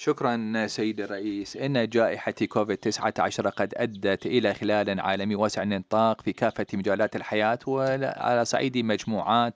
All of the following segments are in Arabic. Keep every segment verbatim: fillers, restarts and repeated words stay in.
شكرا سيدي الرئيس. إن جائحة كوفيد تسعة عشر قد أدت إلى إخلال عالمي واسع النطاق في كافة مجالات الحياة، وعلى صعيد مجموعات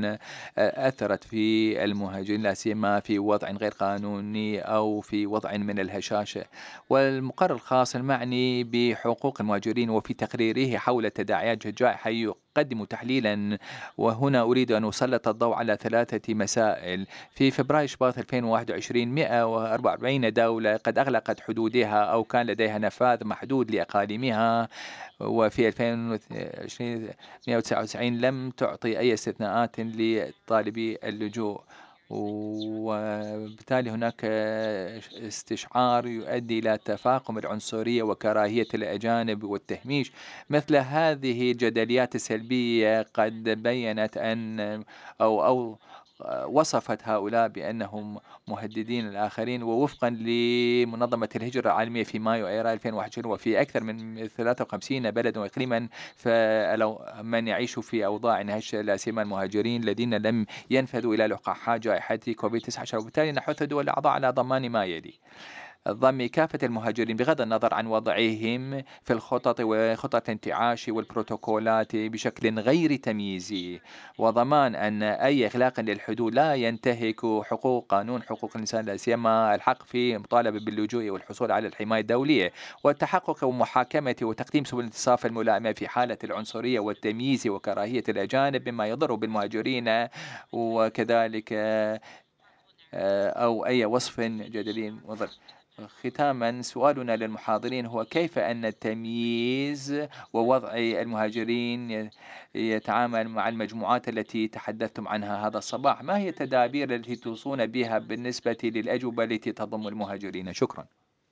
أثرت في المهاجرين، لا سيما في وضع غير قانوني أو في وضع من الهشاشة. والمقرر الخاص المعني بحقوق المهاجرين وفي تقريره حول تداعيات الجائحة يقدم تحليلا، وهنا أريد أن أسلط الضوء على ثلاثة مسائل. في فبراير شباط ألفين وواحد وعشرين مئة وأربعة وأربعين دولة قد أغلقت حدودها أو كان لديها نفاذ محدود لأقاليمها، وفي ألفين وعشرين مئة وتسعة وتسعين لم تعطي أي استثناءات لطالبي اللجوء. وبالتالي هناك استشعار يؤدي إلى تفاقم العنصرية وكراهية الأجانب والتهميش. مثل هذه الجدليات السلبية قد بيّنت أن أو أو وصفت هؤلاء بأنهم مهددين الآخرين. ووفقا لمنظمة الهجرة العالمية في مايو أيار ألفين وواحد وعشرين، وفي أكثر من ثلاثة وخمسين بلدا وإقليما، فلو من يعيش في أوضاع هشة، لا سيما المهاجرين الذين لم ينفذوا إلى لقاح جائحة كوفيد تسعة عشر. وبالتالي نحث الدول الأعضاء على ضمان ما يلي: ضم كافة المهاجرين بغض النظر عن وضعهم في الخطط وخطط الانتعاش والبروتوكولات بشكل غير تمييزي، وضمان أن أي إغلاق للحدود لا ينتهك حقوق قانون حقوق الإنسان، لا سيما الحق في المطالبة باللجوء والحصول على الحماية الدولية، والتحقق ومحاكمة وتقديم سبل الانتصاف الملائمة في حالة العنصرية والتمييز وكراهية الأجانب مما يضر بالمهاجرين، وكذلك آه، أو أي وصف جدلي مضر. ختاما، سؤالنا للمحاضرين هو: كيف أن التمييز ووضع المهاجرين ي- يتعامل مع المجموعات التي تحدثتم عنها هذا الصباح؟ ما هي التدابير التي توصون بها بالنسبة للأجوبة التي تضم المهاجرين؟ شكرا.